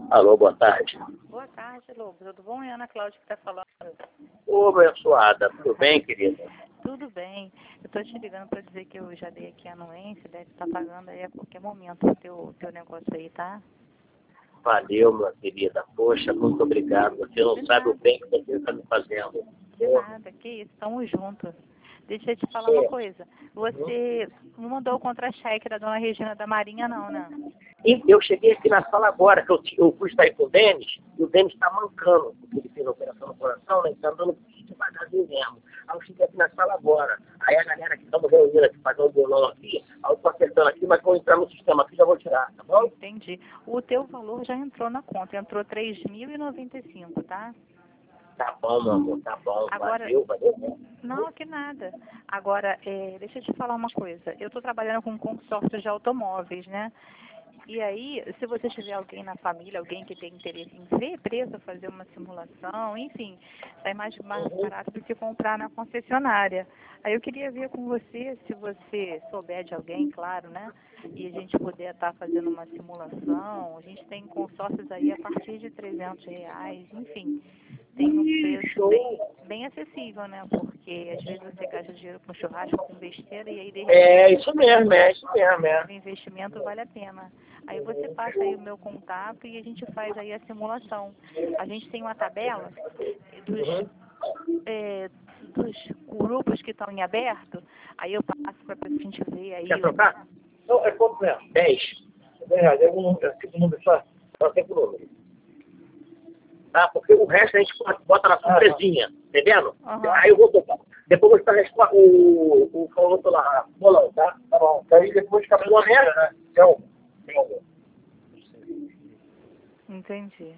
Alô, boa tarde. Boa tarde, Lobo. Tudo bom? É a Ana Cláudia que está falando. Ô, abençoada, tudo bem, querida? Tudo bem. Eu estou te ligando para dizer que eu já dei aqui a anuência, deve estar pagando aí a qualquer momento o teu negócio aí, tá? Valeu, minha querida. Poxa, muito obrigado. Você não sabe o bem que você está me fazendo. De nada, que isso, estamos juntos. Deixa eu te falar uma coisa. Você não mandou o contra-cheque da dona Regina da Marinha, não, né? E eu cheguei aqui na sala agora, que eu fui sair com o Denis, e o Denis está mancando, porque ele fez a operação no coração, né? Está andando devagarzinho mesmo. Aí eu cheguei aqui na sala agora. Aí a galera que estamos reunindo aqui, fazendo um bolão aqui, aí eu estou acertando aqui, mas vou entrar no sistema aqui, já vou tirar, tá bom? Entendi. O teu valor já entrou na conta, entrou 3.095, tá? Tá bom, meu amor, tá bom. Agora, Valeu. não, que nada. Agora, deixa eu te falar uma coisa. Eu estou trabalhando com consórcio de automóveis, né? E aí, se você tiver alguém na família, alguém que tem interesse em ver preço, fazer uma simulação, enfim, sai mais barato do que comprar na concessionária. Aí eu queria ver com você, se você souber de alguém, claro, né? E a gente puder estar fazendo uma simulação. A gente tem consórcios aí a partir de R$ 300, enfim. Tem um preço bem acessível, né? Porque às vezes você gasta dinheiro com churrasco, com besteira, e aí de repente Isso mesmo, o investimento vale a pena. Aí você passa aí o meu contato e a gente faz aí a simulação. A gente tem uma tabela dos grupos que estão em aberto, aí eu passo para a gente ver aí. Quer trocar? Não, é quanto mesmo? 10. R$10. Eu fico o número só tem o número. Tá? Porque o resto a gente bota na surpresinha, entendendo? Uhum. Aí eu vou botar. Depois eu vou estar o outro lá, bolão, tá? Tá bom. Aí depois fica pelo menos, né? Então, Entendi.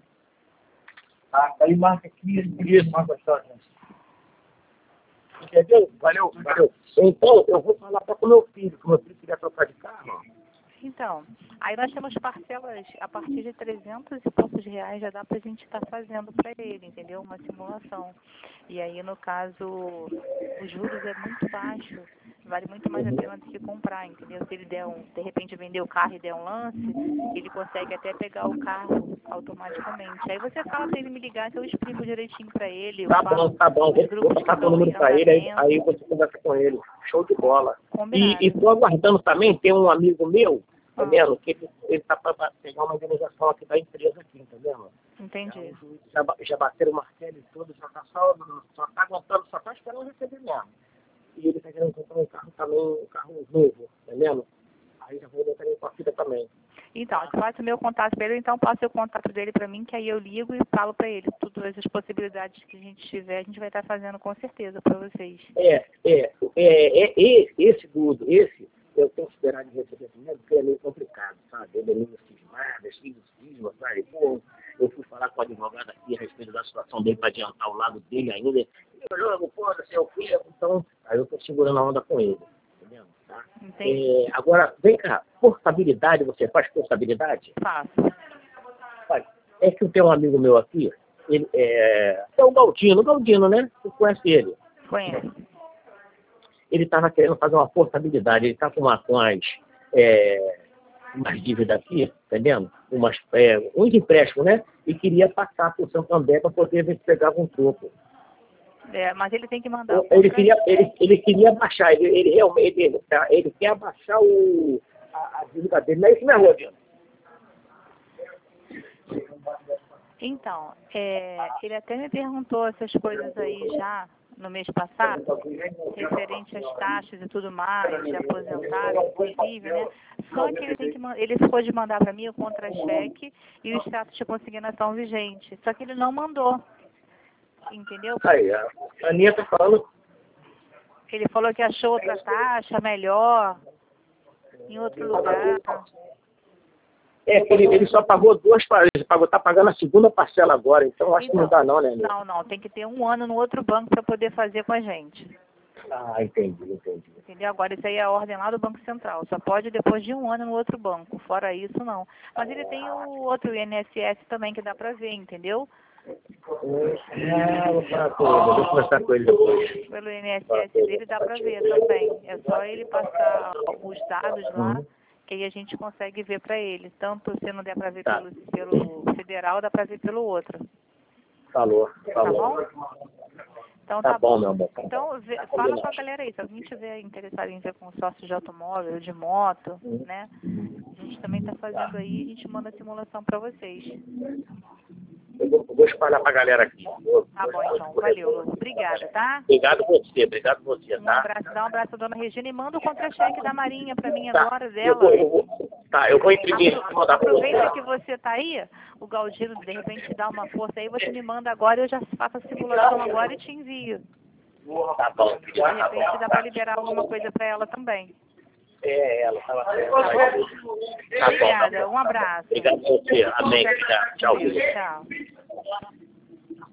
aí marca aqui, isso, marca só. Entendeu? Valeu. Então, eu vou falar só com meu filho, que meu filho queria trocar de carro. Então, aí nós temos parcelas a partir de 300 e poucos reais, já dá pra gente estar fazendo para ele, entendeu? Uma simulação. E aí, no caso, os juros é muito baixo, vale muito mais a pena do que comprar, entendeu? Se ele de repente vender o carro e der um lance, ele consegue até pegar o carro automaticamente. Aí você fala para ele me ligar, que eu explico direitinho para ele. Tá bom. Vou passar o número para ele, aí você conversa com ele. Show de bola. Combinado. E tô aguardando também, tem um amigo meu, entendeu? Que ele tá para pegar uma indenização aqui da empresa aqui, entendeu? Entendi. Já bateram o martelo e tudo, já tá só tá aguentando, só tá esperando receber mesmo. E ele tá querendo comprar um carro também, um carro novo, entendeu? Aí já vou botar ele com a filha também. Então, faça o meu contato para ele, então passe o contato dele para mim, que aí eu ligo e falo para ele todas as possibilidades que a gente tiver, a gente vai estar fazendo com certeza para vocês. Esse eu tenho que esperar de receber primeiro, porque é meio complicado, sabe? Ele é meio cismado, cisma, sabe? Pô, eu fui falar com o advogado aqui a respeito da situação dele para adiantar o lado dele ainda. Ele olhou, pô, seu filho, então, aí eu tô segurando a onda com ele. Tá? Agora, vem cá, portabilidade, você faz portabilidade? Faço. É que eu tenho um amigo meu aqui, ele é o Galdino, né? Você conhece ele? Conheço. Ele estava querendo fazer uma portabilidade, ele está com umas dívidas aqui, entendendo? Uns empréstimos, né? E queria passar por Santander para poder ver se pegava um troco. Mas ele tem que mandar. Ele queria baixar, ele realmente ele quer abaixar a dívida dele, não é isso mesmo, Rodrigo? Então, ele até me perguntou essas coisas aí já no mês passado, referente às taxas e tudo mais, de aposentado, inclusive, né? Só que ele ficou de mandar para mim o contra-cheque e o status de consignação vigente. Só que ele não mandou. Entendeu? Aí, a Aninha tá falando. Ele falou que achou outra taxa melhor, em outro lugar. Ele só pagou 2 parcelas, tá pagando a segunda parcela agora, então acho que não dá não, né, Aninha? Não, tem que ter 1 ano no outro banco para poder fazer com a gente. Ah, entendi. Entendeu? Agora, isso aí é a ordem lá do Banco Central. Só pode depois de 1 ano no outro banco. Fora isso, não. Mas ele tem o outro INSS também que dá para ver, entendeu? Vou conversar com ele depois. Pelo INSS dele dá para ver também. É só ele passar os dados lá, que aí a gente consegue ver para ele. Tanto se não der para ver Tá. pelo federal, dá para ver pelo outro. Falou. Tá bom? Então Tá bom, meu amor. Então, fala com a galera aí, se alguém estiver interessado em ver consórcio de automóvel, de moto, né? A gente também está fazendo aí, a gente manda a simulação para vocês. Eu vou espalhar pra galera aqui. Tá bom, então. Valeu, Lu. Obrigada, tá? Obrigado você, Um tá? abraço, dá um abraço à dona Regina e manda o contra-cheque da Marinha para mim Tá. agora, dela. Eu vou imprimir e mandar pra você. Aproveita que você tá aí, o Galdino de repente dá uma força aí, você me manda agora, eu já faço a simulação agora e te envio. Tá bom, De querida, tá repente bom. dá para liberar alguma coisa para ela também. Ela tava certa. Tá bom? Tá bom. Obrigada, um abraço. Obrigado a você. Amém. Obrigado. Tchau. Deus, tchau.